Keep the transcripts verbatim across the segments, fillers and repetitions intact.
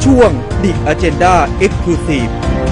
ช่วง The Agenda Exclusive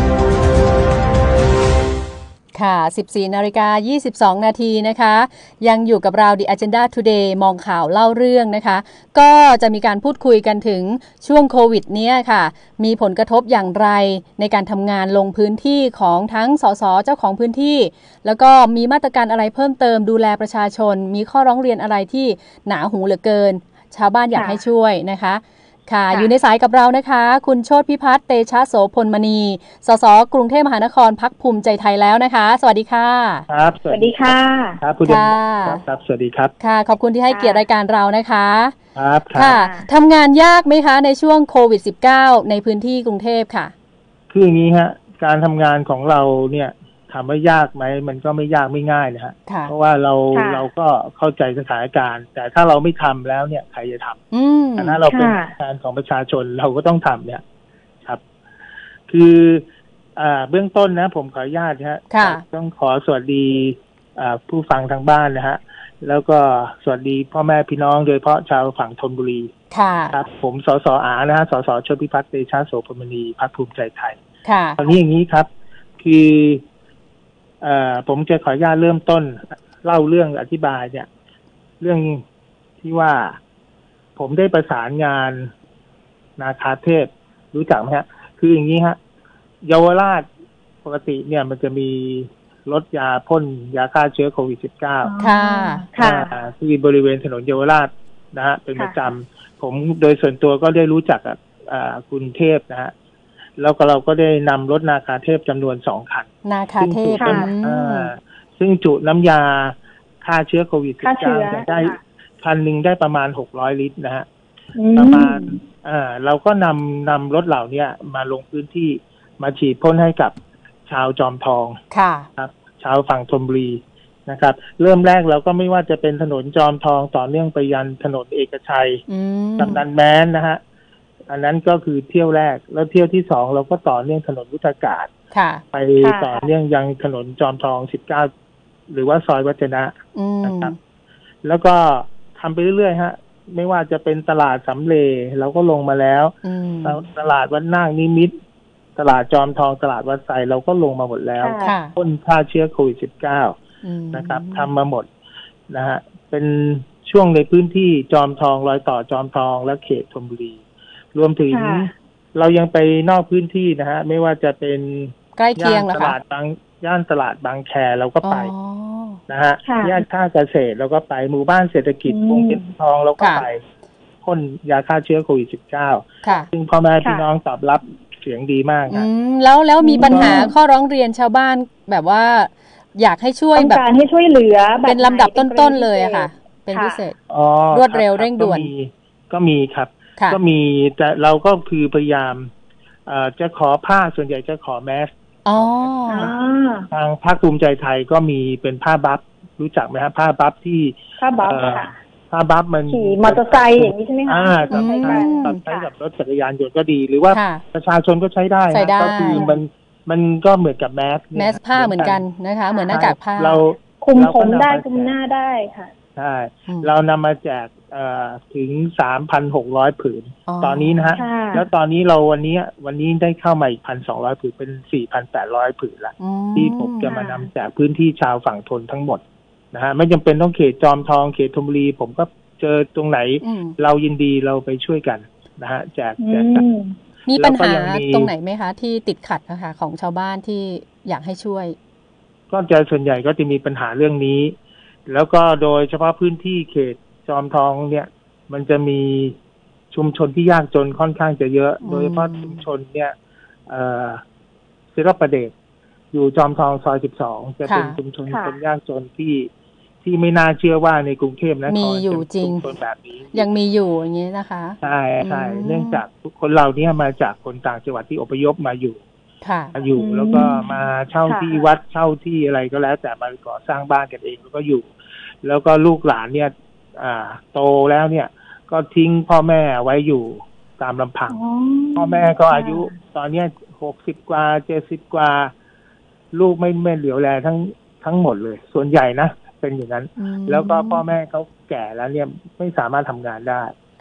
ค่ะ สิบสี่นาฬิกายี่สิบสองนาทีนะคะยังอยู่กับเรา The Agenda Today มองข่าวเล่าเรื่องนะคะก็จะมีการพูดคุยกันถึงช่วงโควิดเนี้ยค่ะมีผลกระทบอย่างไรในการทำงานลงพื้นที่ของทั้งสสเจ้าของพื้นที่แล้วก็มีมาตรการอะไรเพิ่มเติมดูแลประชาชนมีข้อร้องเรียนอะไรที่หนาหูเหลือเกินชาวบ้านอยากให้ช่วยนะคะค่ะอยู่ในสายกับเรานะคะคุณโชติพิพัฒน์เตชะโสพลมณีสสกรุงเทพมหานครพรรคภูมิใจไทยแล้วนะคะสวัสดีค่ะครับสวัสดีค่ะครับคุณค่ะครับสวัสดีครับค่ะขอบคุณที่ให้เกียรติรายการเรานะคะครับค่ะทำงานยากไหมคะในช่วงโควิด สิบเก้า ในพื้นที่กรุงเทพค่ะคืออย่างนี้ฮะการทำงานของเราเนี่ยถามว่ายากไหมมันก็ไม่ยากไม่ง่ายนะฮะเพราะว่าเราเราก็เข้าใจสถานการณ์แต่ถ้าเราไม่ทำแล้วเนี่ยใครจะทำแต่ถ้าเราเป็นแทนของประชาชนเราก็ต้องทำเนี่ยครับคืออ่าเบื้องต้นนะผมขออนุญาตนะฮะต้องขอสวัสดีอ่าผู้ฟังทางบ้านนะฮะแล้วก็สวัสดีพ่อแม่พี่น้องโดยเฉพาะชาวฝั่งธนบุรีครับผมสสอานะฮะสสโชติพิพัฒน์เตชะโสพลมณีพรรคภูมิใจไทยตอนนี้อย่างนี้ครับคือเอ่อผมจะขออนุญาตเริ่มต้นเล่าเรื่องอธิบายเนี่ยเรื่องที่ว่าผมได้ประสานงานนาคาเทพรู้จักไหมฮะคืออย่างนี้ฮะเยาวราชปกติเนี่ยมันจะมีรถยาพ่นยาฆ่าเชื้อโควิด สิบเก้าค่ะค่ะที่บริเวณถนนเยาวราชนะฮะเป็นประจำผมโดยส่วนตัวก็ได้รู้จักกับคุณเทพนะฮะแล้วก็เราก็ได้นำรถนาคาเทพจำนวนสองคันนาคาเทพซึ่งจุน้ำยาฆ่าเชื้อโควิด สิบเก้า จะได้คันหนึ่งได้ประมาณหกร้อยลิตรนะฮะประมาณอ่าเราก็นำนำรถเหล่านี้มาลงพื้นที่มาฉีดพ่นให้กับชาวจอมทองค่ะครับชาวฝั่งธนบุรีนะครับเริ่มแรกเราก็ไม่ว่าจะเป็นถนนจอมทองต่อเนื่องไปยันถนนเอกชัยกำนันแม้นนะฮะอันนั้นก็คือเที่ยวแรกแล้วเที่ยวที่สองเราก็ต่อเนื่องถนนวุฒากาศไปต่อเนื่องยังถนนจอมทองสิบเก้าหรือว่าซอยวัฒนะนะครับแล้วก็ทำไปเรื่อยๆฮะไม่ว่าจะเป็นตลาดสำเร็จเราก็ลงมาแล้วตลาดวัดนาคนิมิตรตลาดจอมทองตลาดวัดไซเราก็ลงมาหมดแล้วพ่นฆ่าเชื้อโควิด สิบเก้า นะครับทำมาหมดนะฮะเป็นช่วงในพื้นที่จอมทองรอยต่อจอมทองและเขตธนบุรีรวมถึงเรายังไปนอกพื้นที่นะฮะไม่ว่าจะเป็นใกล้เคียงเหรอคะตลาดบางย่านตลาดบางแคเราก็ไปนะฮะย่านท่าเกษตรเราก็ไปหมู่บ้านเศรษฐกิจวงเวียนทองเราก็ไปพ่นยาฆ่าเชื้อโควิด สิบเก้า ซึ่งพ่อแม่พี่น้องตอบรับเสียงดีมากนะแล้วแล้วมีปัญหาข้อร้องเรียนชาวบ้านแบบว่าอยากให้ช่วยแบบการให้ช่วยเหลือเป็นลำดับต้นๆเลยอะค่ะเป็นพิเศษรวดเร็วเร่งด่วนก็มีครับก็มีแต่เราก็คือพยายามจะขอผ้าส่วนใหญ่จะขอแมสทางภาคภูมิใจไทยก็มีเป็นผ้าบัฟรู้จักไหมครับผ้าบัฟที่ผ้าบัฟค่ะผ้าบัฟมันขี่มอเตอร์ไซค์อย่างนี้ใช่ไหมคะอ่าตัดใช้ตัดใช้กับรถจักรยานยนต์ก็ดีหรือว่าประชาชนก็ใช้ได้ก็คือมันมันก็เหมือนกับแมสแมสผ้าเหมือนกันนะคะเหมือนหน้ากากผ้าเราคุมผมได้คุมหน้าได้ค่ะใช่เรานำมาแจกถึง สามพันหกร้อย ผืนตอนนี้นะฮะแล้วตอนนี้เราวันนี้วันนี้ได้เข้ามาอีก หนึ่งพันสองร้อย ผืนเป็น สี่พันแปดร้อย ผืนละที่ผมจะมานำแจกพื้นที่ชาวฝั่งทนทั้งหมดนะฮะไม่จำเป็นต้องเขตจอมทองเขตธนบุรีผมก็เจอตรงไหนเรายินดีเราไปช่วยกันนะฮะแจกแจกกันมีปัญหาตรงไหนไหมคะที่ติดขัดนะคะของชาวบ้านที่อยากให้ช่วยก็จะส่วนใหญ่ก็จะมีปัญหาเรื่องนี้แล้วก็โดยเฉพาะพื้นที่เขตจอมทองเนี่ยมันจะมีชุมชนที่ยากจนค่อนข้างจะเยอะโดยเฉพาะชุมชนเนี่ยเอ่อศิลปประเดชอยู่จอมทองซอยสิบสองจะเป็นชุมชนคนยากจนที่ที่ไม่น่าเชื่อว่าในกรุงเทพนครมีอยู่จริงคนแบบนี้ยังมีอยู่อย่างนี้นะคะใช่ใช่เนื่องจากคนเราเนี่ยมาจากคนต่างจังหวัดที่อพยพมาอยู่มาอยู่แล้วก็มาเช่าที่วัดเช่าที่อะไรก็แล้วแต่มาก่อสร้างบ้านกันเองแล้วก็อยู่แล้วก็ลูกหลานเนี่ยอ่าโตแล้วเนี่ยก็ทิ้งพ่อแม่ไว้อยู่ตามลำพังพ่อแม่ก็อายุตอนนี้หกสิบกว่าเจ็ดสิบกว่าลูกไม่ไม่เหลียวแลทั้งทั้งหมดเลยส่วนใหญ่นะเป็นอย่างนั้นแล้วก็พ่อแม่เขาแก่แล้วเนี่ยไม่สามารถทำงานได้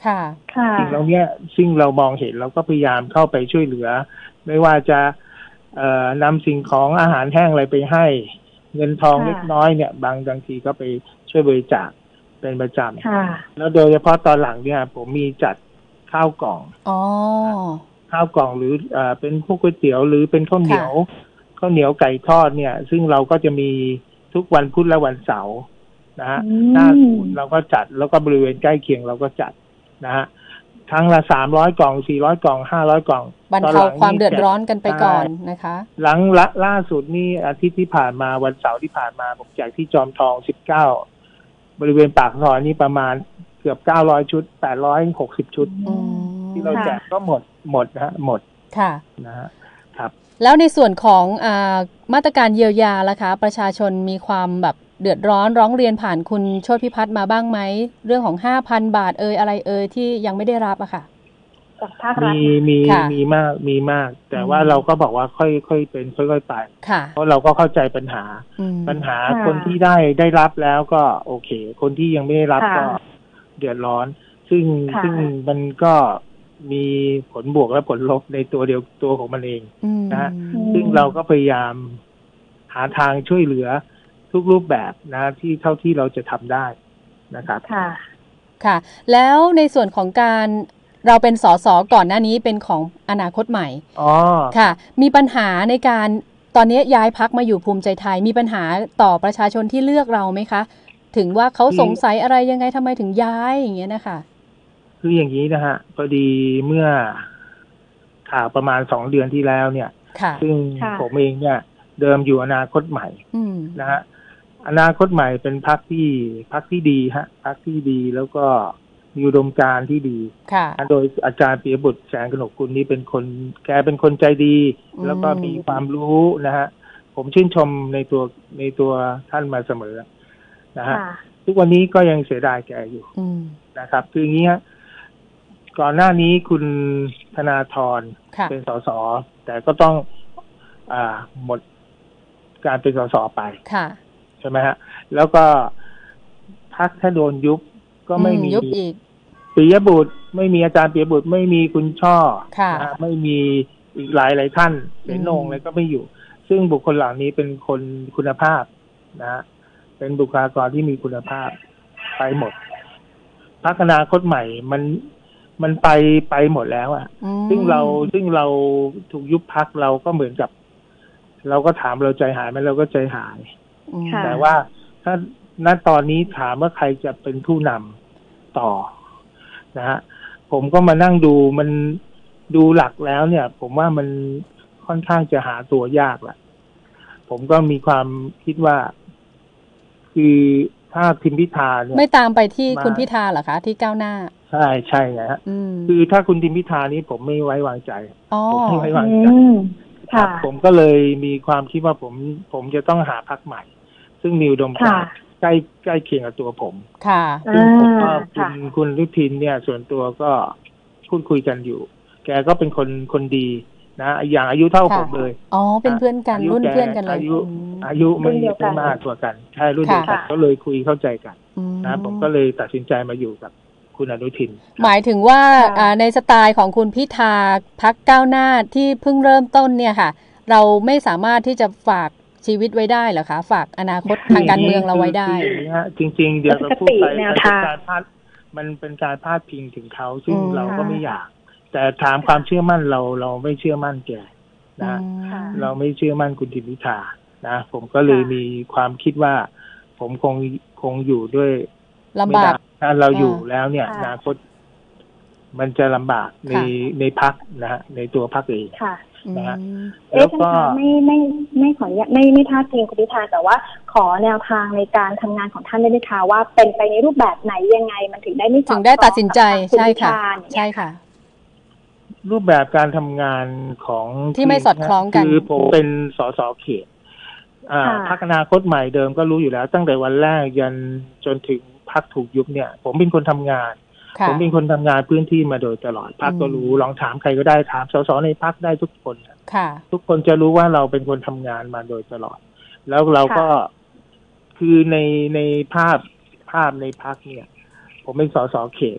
ค่ะสิ่งเหล่านี้ซึ่งเรามองเห็นเราก็พยายามเข้าไปช่วยเหลือไม่ว่าจะเอ่อนำสิ่งของอาหารแห้งอะไรไปให้เงินทองเล็กน้อยเนี่ยบางบางทีก็ไปช่วยบริจาคเป็นประจำแล้วโดยเฉพาะตอนหลังเนี่ยผมมีจัดข้าวกล่องอ๋อข้าวกล่องหรือเอ่อเป็นพวกก๋วยเตี๋ยวหรือเป็นข้าวเหนียวข้าวเหนียวไก่ทอดเนี่ยซึ่งเราก็จะมีทุกวันพุธและวันเสาร์นะฮะหน้าศูนย์เราก็จัดแล้วก็บริเวณใกล้เคียงเราก็จัดนะฮะทั้งละสามร้อยกล่องสี่ร้อยกล่องห้าร้อยกล่องบรรเทาความเดือดร้อนกันไปก่อนนะคะหลังละล่าสุดนี่อาทิตย์ที่ผ่านมาวันเสาร์ที่ผ่านมาผมแจกที่จอมทองสิบเก้าบริเวณปากซอยนี่ประมาณเกือบเก้าร้อยชุดแปดร้อยหกสิบชุดที่เราแจกก็หมดหมดนะฮะหมดค่ะนะฮะครับแล้วในส่วนของอ่ามาตรการเยียวยาล่ะคะประชาชนมีความแบบเดือดร้อนร้องเรียนผ่านคุณโชติพิพัฒน์มาบ้างไหมเรื่องของ ห้าพัน บาทเอ่ยอะไรเอ่ยที่ยังไม่ได้รับอะค่ะมีมีมีมากมีมากแต่ว่าเราก็บอกว่าค่อยค่อยเป็นค่อยๆไปเพราะเราก็เข้าใจปัญหาปัญหาคนที่ได้ได้รับแล้วก็โอเคคนที่ยังไม่ได้รับก็เดือดร้อนซึ่งซึ่งมันก็มีผลบวกและผลลบในตัวเดียวตัวของมันเองนะฮะซึ่งเราก็พยายามหาทางช่วยเหลือทุกรูปแบบนะที่เท่าที่เราจะทำได้นะครับค่ะค่ะแล้วในส่วนของการเราเป็นสสก่อนหน้านี้เป็นของอนาคตใหม่อ๋อค่ะมีปัญหาในการตอนนี้ย้ายพรรคมาอยู่ภูมิใจไทยมีปัญหาต่อประชาชนที่เลือกเราไหมคะถึงว่าเขาสงสัยอะไรยังไงทำไมถึงย้ายอย่างเงี้ยนะคะคืออย่างนี้นะฮะพอดีเมื่อข่าวประมาณสองเดือนที่แล้วเนี่ยซึ่งผมเองเนี่ยเดิมอยู่อนาคตใหม่นะฮะอนาคตใหม่เป็นพรรคที่พรรคที่ดีฮะพรรคที่ดีแล้วก็มีอุดมการณ์ที่ดีโดยอาจารย์ปิยบุตรแสงกนกกุลนี้เป็นคนแกเป็นคนใจดีแล้วก็มีความรู้นะฮะผมชื่นชมในตัวในตัวท่านมาเสมอนะฮะทุกวันนี้ก็ยังเสียดายแกอยู่นะครับคืออย่างนี้ฮะก่อนหน้านี้คุณธนาธรเป็นสสแต่ก็ต้องอ่าหมดการเป็นสสไปใช่ไหมฮะแล้วก็พรรคถ้าโดนยุบก็ไม่มีปิยบุตรไม่มีอาจารย์ปิยบุตรไม่มีคุณช่อนะไม่มีอีกหลายหลายท่านเสนงอะไรก็ไม่อยู่ซึ่งบุคคลเหล่านี้เป็นคนคุณภาพนะเป็นบุคลากรที่มีคุณภาพไปหมดพรรคอนาคตใหม่มันมันไปไปหมดแล้วอ่ะซึ่งเราซึ่งเราถูกยุบพรรคเราก็เหมือนกับเราก็ถามเราใจหายไหมเราก็ใจหายแต่ว่าถ้าณตอนนี้ถามว่าใครจะเป็นผู้นำต่อนะฮะผมก็มานั่งดูมันดูหลักแล้วเนี่ยผมว่ามันค่อนข้างจะหาตัวยากแหละผมก็มีความคิดว่าคือถ้าทิมพิธาเนี่ยไม่ตามไปที่คุณพิธาเหรอคะที่ก้าวหน้าใช่ใช่ไงฮะคือถ้าคุณทิมพิธานี้ผมไม่ไว้วางใจผมไม่ไว้วางใจผมก็เลยมีความคิดว่าผมผมจะต้องหาพรรคใหม่ซึ่งมีอุดมการณ์ใกล้ใกล้เคียงกับตัวผมค่ะซึ่งผมก็คุณคุณฤทินเนี่ยส่วนตัวก็พูดคุยกันอยู่แกก็เป็นคนคนดีนะอย่างอายุเท่าผมเลยอ๋อเป็นเพื่อนกันรุ่นเพื่อนกันเลยอายุอายุไม่ไม่มากกว่ากันใช่รุ่นเดียวกันก็เลยคุยเข้าใจกันนะผมก็เลยตัดสินใจมาอยู่กับคุณอนุทินหมายถึงว่าในสไตล์ของคุณพิธาพรรคก้าวหน้าที่เพิ่งเริ่มต้นเนี่ยค่ะเราไม่สามารถที่จะฝากชีวิตไว้ได้เหรอคะฝากอนาคตทางการเมืองเราไว้ได้จริงๆเดี๋ยวเราพูดไปเป็นการพาดมันเป็นการพาดพิงถึงเขาซึ่งเราก็ไม่อยากแต่ถามความเชื่อมั่นเราเราไม่เชื่อมั่นแกนะเราไม่เชื่อมั่นคุณทิมพิธานะผมก็เลยมีความคิดว่าผมคงคงอยู่ด้วยลำบากถ้าเราอยู่แล้วเนี่ยอนาคตมันจะลำบากในในพรรคนะฮะในตัวพรรคเองนะฮะแล้วก็ไม่ไม่ไม่ขอไม่ไม่ท่าทีคุณพิธาแต่ว่าขอแนวทางในการทำงานของท่านได้ไหมคะว่าเป็นไปในรูปแบบไหนยังไงมันถึงได้ไม่ถึงได้ตัดสินใจใช่ค่ะใช่ค่ะรูปแบบการทำงานของที่ไม่สอดคล้องกันคือผมเป็นสสเขตพรรคอนาคตใหม่เดิมก็รู้อยู่แล้วตั้งแต่วันแรกยันจนถึงพรรคถูกยุบเนี่ยผมเป็นคนทำงานผมเป็นคนทำงานพื้นที่มาโดยตลอดพรรคก็รู้ลองถามใครก็ได้ถามสสในพรรคได้ทุกคนทุกคนจะรู้ว่าเราเป็นคนทำงานมาโดยตลอดแล้วเราก็คือในในภาพภาพในพรรคเนี่ยผมเป็นสสเขต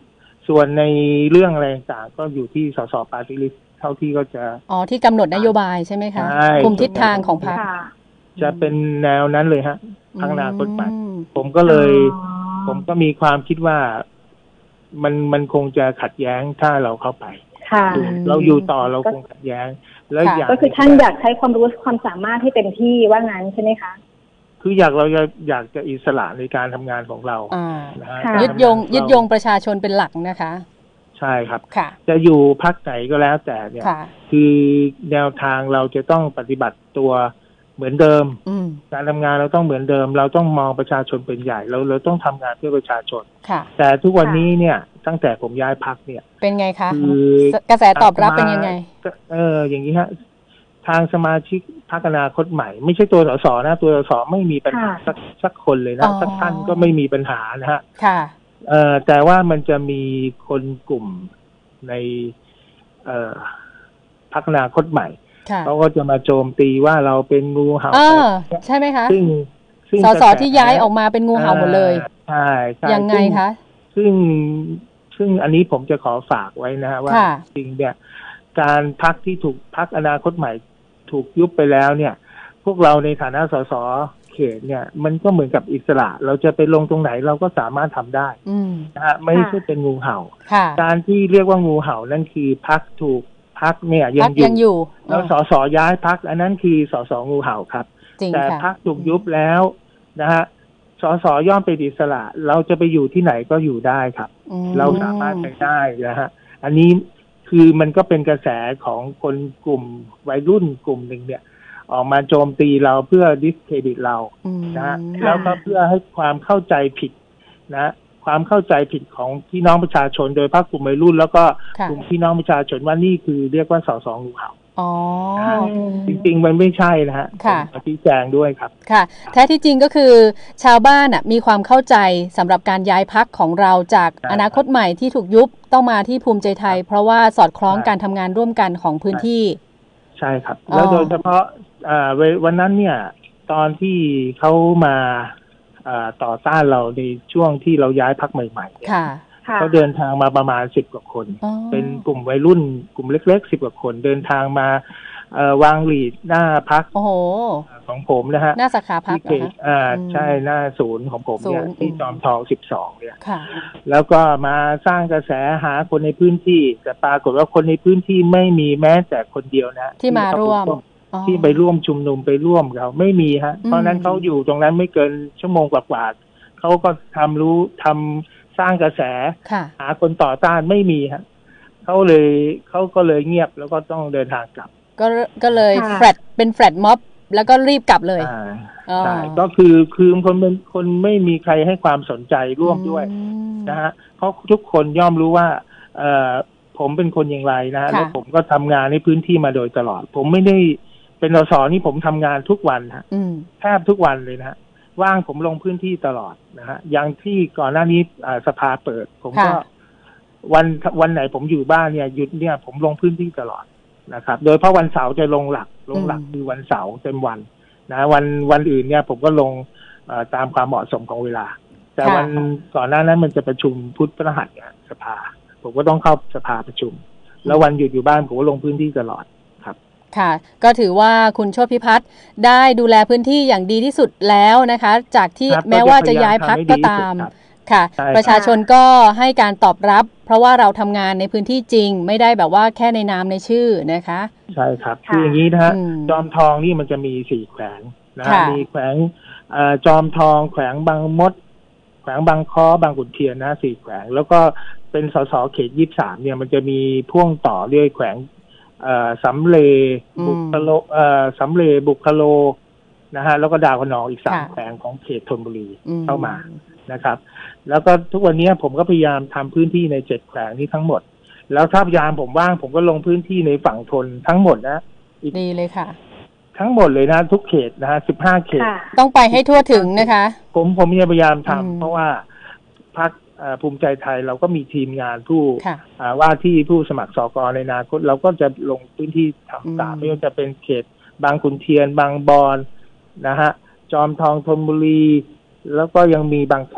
ส่วนในเรื่องอะไรต่างก็อยู่ที่สสปาร์ตี้ลิสต์เท่าที่ก็จะอ๋อที่กำหนดนโยบายใช่ไหมคะคุมทิศทางของพรรคจะเป็นแนวนั้นเลยฮะพรรคอนาคตใหม่ผมก็เลยผมก็มีความคิดว่ามันมันคงจะขัดแย้งถ้าเราเข้าไปเราอยู่ต่อเราคงขัดแย้งแล้วอย่างก็คือท่านอยากใช้ความรู้ความสามารถให้เต็มที่ว่างั้นใช่ไหมคะคืออยากเราอยากอยากจะอิสระในการทำงานของเรานะฮะยึดโยงยึดโยงประชาชนเป็นหลักนะคะใช่ครับจะอยู่พรรคไหนก็แล้วแต่เนี่ยคือแนวทางเราจะต้องปฏิบัติตัวเหมือนเดิมการทำงานเราต้องเหมือนเดิมเราต้องมองประชาชนเป็นใหญ่เราเราต้องทำงานเพื่อประชาชนแต่ทุกวันนี้เนี่ยตั้งแต่ผมย้ายพรรคเนี่ยเป็นไงคะคือกระแสตอบรับเป็นยังไงเอออย่างนี้ฮะทางสมาชิกพรรคอนาคตใหม่ไม่ใช่ตัวสสนะตัวสสไม่มีปัญหาสักสักคนเลยนะสักท่านก็ไม่มีปัญหานะฮะค่ะเอ่อแต่ว่ามันจะมีคนกลุ่มในเอ่อพรรคอนาคตใหม่เขาก็จะมาโจมตีว่าเราเป็นงูเห่าใช่ไหมคะซึ่งสสที่ย้ายออกมาเป็นงูเห่าหมดเลยใช่ใช่ยังไงคะซึ่งซึ่งอันนี้ผมจะขอฝากไว้นะฮะว่าจริงเนี่ยการพรรคที่ถูกพรรคอนาคตใหม่ถูกยุบไปแล้วเนี่ยพวกเราในฐานะสสเขตเนี่ยมันก็เหมือนกับอิสระเราจะไปลงตรงไหนเราก็สามารถทำได้นะฮะไม่ใช่เป็นงูเห่าการที่เรียกว่างูเห่านั่นคือพรรคถูกพรรคเนี่ยยังอยู่แล้วสสย้ายพรรคอันนั้นคือสสงูเห่าครับแต่พรรคถูกยุบแล้วนะฮะสสย่อมเป็นอิสระเราจะไปอยู่ที่ไหนก็อยู่ได้ครับเราสามารถไปได้นะฮะอันนี้คือมันก็เป็นกระแสของคนกลุ่มวัยรุ่นกลุ่มหนึ่งเนี่ยออกมาโจมตีเราเพื่อดิสเครดิตเรานะแล้วก็เพื่อให้ความเข้าใจผิดนะความเข้าใจผิดของพี่น้องประชาชนโดยเฉพาะกลุ่มวัยรุ่นแล้วก็กลุ่มพี่น้องประชาชนว่านี่คือเรียกว่าสสงูเห่าอ๋อจริงๆมันไม่ใช่นะฮะขอชี้แจงด้วยครับค่ะแท้ที่จริงก็คือชาวบ้านอ่ะมีความเข้าใจสำหรับการย้ายพรรคของเราจากอนาคตใหม่ที่ถูกยุบต้องมาที่ภูมิใจไทยเพราะว่าสอดคล้องการทำงานร่วมกันของพื้นที่ใช่ครับแล้วโดยเฉพาะวันนั้นเนี่ยตอนที่เขามาต่อต้านเราในช่วงที่เราย้ายพรรคใหม่ๆเขาเดินทางมาประมาณสิบกว่าคนเป็นกลุ่มวัยรุ่นกลุ่มเล็กๆสิบกว่าคนเดินทางมาวางหลีดหน้าพรรคของผมนะฮะหน้าสาขาพรรคเหรอคะอ่าใช่หน้าศูนย์ของผมเนี่ยที่จอมทองสิบสองเนี่ยแล้วก็มาสร้างกระแสหาคนในพื้นที่แต่ปรากฏว่าคนในพื้นที่ไม่มีแม้แต่คนเดียวนะที่มาร่วมที่ไปร่วมชุมนุมไปร่วมเราไม่มีฮะเพราะนั้นเขาอยู่ตรงนั้นไม่เกินชั่วโมงกว่าๆเขาก็ทำรู้ทำสร้างกระแสหาคนต่อต้านไม่มีฮะเขาเลยเขาก็เลยเงียบแล้วก็ต้องเดินทางกลับก็ก็เลยแฟลตเป็นแฟลตม็อบแล้วก็รีบกลับเลยใช่ก็คือคือคนเป็นคนไม่มีใครให้ความสนใจร่วมด้วยนะฮะเพราะทุกคนย่อมรู้ว่าเอ่อผมเป็นคนอย่างไรนะแล้วผมก็ทำงานในพื้นที่มาโดยตลอดผมไม่ได้เป็นสสนี่ผมทำงานทุกวันฮะแทบทุกวันเลยนะฮะว่างผมลงพื้นที่ตลอดนะฮะอย่างที่ก่อนหน้านี้สภาเปิดผมก็วันวันไหนผมอยู่บ้านเนี่ยหยุดเนี่ยผมลงพื้นที่ตลอดนะครับโดยเพราะวันเสาร์จะลงหลักลงหลักคือวันเสาร์เต็มวันนะวันวันอื่นเนี่ยผมก็ลงตามความเหมาะสมของเวลาแต่วันก่อนหน้านั้นมันจะประชุมพุธพฤหัสเนี่ยสภาผมก็ต้องเข้าสภาประชุมแล้ววันหยุดอยู่บ้านผมก็ลงพื้นที่ตลอดครับค่ะก็ถือว่าคุณโชติพิพัฒน์ได้ดูแลพื้นที่อย่างดีที่สุดแล้วนะคะจากที่แม้ว่าจะย้ายพรรคก็ตามค่ะประชาชนก็ให้การตอบรับเพราะว่าเราทำงานในพื้นที่จริงไม่ได้แบบว่าแค่ในนามในชื่อนะคะใช่ครับคืออย่างนี้นะฮะจอมทองนี่มันจะมีสี่แขวงนะมีแขวงจอมทองแขวงบางมดแขวงบางค้อบางขุนเทียนนะสี่แขวงแล้วก็เป็นสสเขตยี่สิบสามเนี่ยมันจะมีพ่วงต่อด้วยแขวงสำเลบุคโลสำเลบุคโลนะฮะแล้วก็ดาวขนองอีกสามแขวงของเขตธนบุรีเข้ามานะครับแล้วก็ทุกวันนี้ผมก็พยายามทำพื้นที่ในเจ็ดแขวงนี้ทั้งหมดแล้วถ้าพยายามผมว่างผมก็ลงพื้นที่ในฝั่งทนทั้งหมดนะดีเลยค่ะทั้งหมดเลยนะทุกเขตนะฮะสิบห้าเขตต้องไปให้ทั่วถึงนะคะผมผมพยายามทำเพราะว่าพรรคภูมิใจไทยเราก็มีทีมงานผู้ว่าที่ผู้สมัครสกในอนาคตเราก็จะลงพื้นที่ทำตามไม่ว่าจะเป็นเขตบางขุนเทียนบางบอนนะฮะจอมทองธนบุรีแล้วก็ยังมีบางแค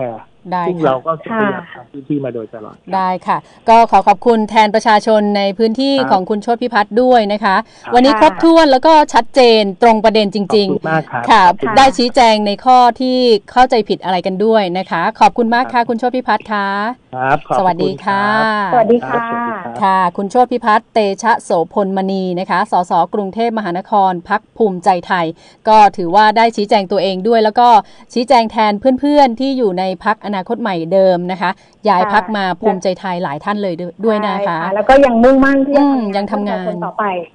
ซึ่งเราก็พยายามทำพื้นที่มาโดยตลอดได้ค่ะก็ขอขอบคุณแทนประชาชนในพื้นที่ของคุณโชติพิพัฒน์ด้วยนะคะวันนี้ครบถ้วนแล้วก็ชัดเจนตรงประเด็นจริงๆค่ะได้ชี้แจงในข้อที่เข้าใจผิดอะไรกันด้วยนะคะขอบคุณมากค่ะคุณโชติพิพัฒน์ค่ะครับสวัสดีค่ะสวัสดีค่ะค่ะคุณโชติพิพัฒน์เตชะโสพลมณีนะคะสสกรุงเทพมหานครพรรคภูมิใจไทยก็ถือว่าได้ชี้แจงตัวเองด้วยแล้วก็ชี้แจงแทนเพื่อนๆที่อยู่ในพรรคอนาคตใหม่เดิมนะคะย้ายพรรคมาภูมิใจไทยหลายท่านเลยด้วยนะคะแล้วก็ยังมุ่งมั่นที่ยังทำงานต่อไป